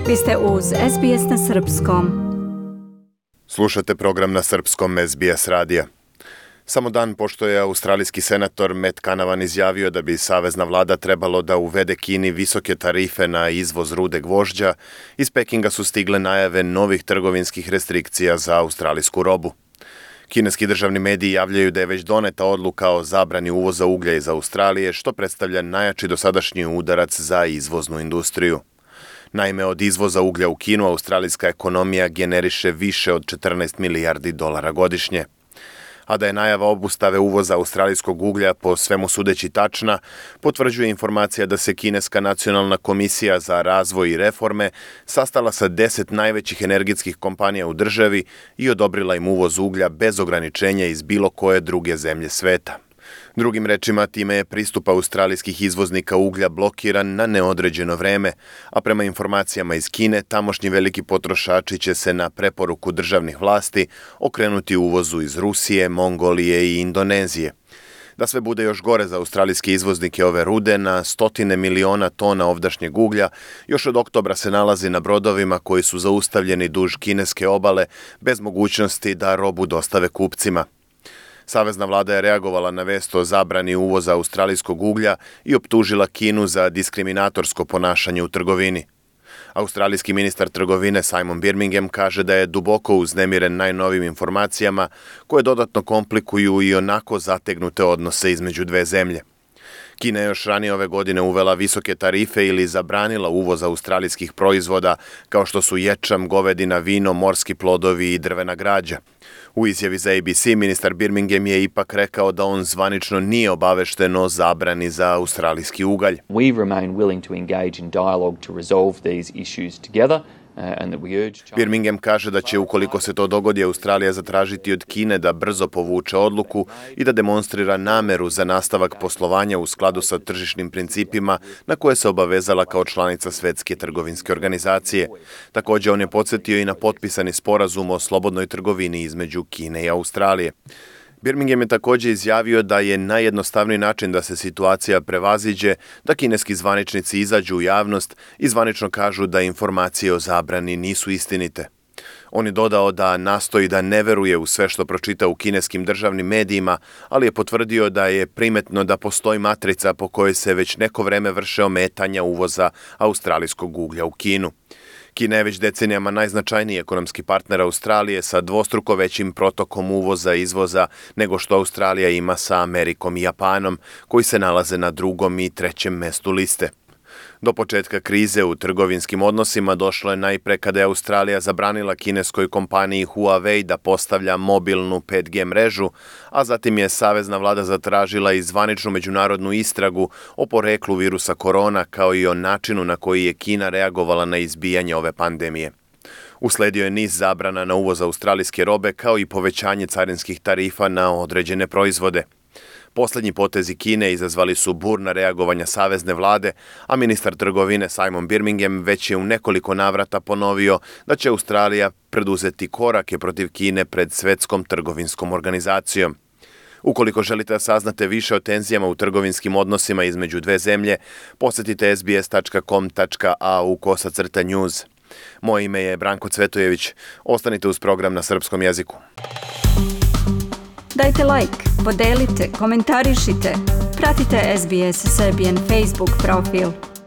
Vi ste uz SBS na Srpskom. Slušate program na Srpskom SBS radija. Samo dan pošto je australijski senator Matt Canavan izjavio da bi savezna vlada trebalo da uvede Kini visoke tarife na izvoz rude gvožđa, iz Pekinga su stigle najave novih trgovinskih restrikcija za australijsku robu. Kineski državni mediji javljaju da je već doneta odluka o zabrani uvoza uglja iz Australije, što predstavlja najjači dosadašnji udarac za izvoznu industriju. Naime, od izvoza uglja u Kinu australijska ekonomija generiše više od 14 milijardi dolara godišnje. A da je najava obustave uvoza australijskog uglja po svemu sudeći tačna, potvrđuje informacija da se Kineska nacionalna komisija za razvoj i reforme sastala sa 10 najvećih energetskih kompanija u državi i odobrila im uvoz uglja bez ograničenja iz bilo koje druge zemlje sveta. Drugim rečima, time je pristup australijskih izvoznika uglja blokiran na neodređeno vreme, a prema informacijama iz Kine, tamošnji veliki potrošači će se na preporuku državnih vlasti okrenuti uvozu iz Rusije, Mongolije i Indonezije. Da sve bude još gore za australijske izvoznike ove rude, na stotine miliona tona ovdašnjeg uglja još od oktobra se nalazi na brodovima koji su zaustavljeni duž kineske obale bez mogućnosti da robu dostave kupcima. Savezna vlada je reagovala na vest o zabrani uvoza australijskog uglja i optužila Kinu za diskriminatorsko ponašanje u trgovini. Australijski ministar trgovine Simon Birmingham kaže da je duboko uznemiren najnovim informacijama koje dodatno komplikuju i onako zategnute odnose između dve zemlje. Kina je još ranije ove godine uvela visoke tarife ili zabranila uvoz australijskih proizvoda kao što su ječam, govedina, vino, morski plodovi i drvena građa. U izjavi za ABC ministar Birmingham je ipak rekao da on zvanično nije obavešten o zabrani za australijski ugalj. We remain willing to engage in dialogue to resolve these issues together. Birmingham kaže da će, ukoliko se to dogodi, Australija zatražiti od Kine da brzo povuče odluku i da demonstrira nameru za nastavak poslovanja u skladu sa tržišnim principima na koje se obavezala kao članica Svetske trgovinske organizacije. Također, on je podsjetio i na potpisani sporazum o slobodnoj trgovini između Kine i Australije. Birmingham je također izjavio da je najjednostavniji način da se situacija prevaziđe da kineski zvaničnici izađu u javnost i zvanično kažu da informacije o zabrani nisu istinite. On je dodao da nastoji da ne veruje u sve što pročita u kineskim državnim medijima, ali je potvrdio da je primetno da postoji matrica po kojoj se već neko vreme vrše ometanja uvoza australijskog uglja u Kinu. Kina je već decenijama najznačajniji ekonomski partner Australije sa dvostruko većim protokom uvoza i izvoza nego što Australija ima sa Amerikom i Japanom, koji se nalaze na drugom i trećem mestu liste. Do početka krize u trgovinskim odnosima došlo je najpre kada je Australija zabranila kineskoj kompaniji Huawei da postavlja mobilnu 5G mrežu, a zatim je savezna vlada zatražila i zvaničnu međunarodnu istragu o poreklu virusa korona kao i o načinu na koji je Kina reagovala na izbijanje ove pandemije. Usledio je niz zabrana na uvoz australijske robe kao i povećanje carinskih tarifa na određene proizvode. Poslednji potezi Kine izazvali su burna reagovanja savezne vlade, a ministar trgovine Simon Birmingham već je u nekoliko navrata ponovio da će Australija preduzeti korake protiv Kine pred Svetskom trgovinskom organizacijom. Ukoliko želite da saznate više o tenzijama u trgovinskim odnosima između dve zemlje, posjetite sbs.com.au/news. Moje ime je Branko Cvetojević. Ostanite uz program na srpskom jeziku. Dajte like, podelite, komentarišite. Pratite SBS Serbian Facebook profil.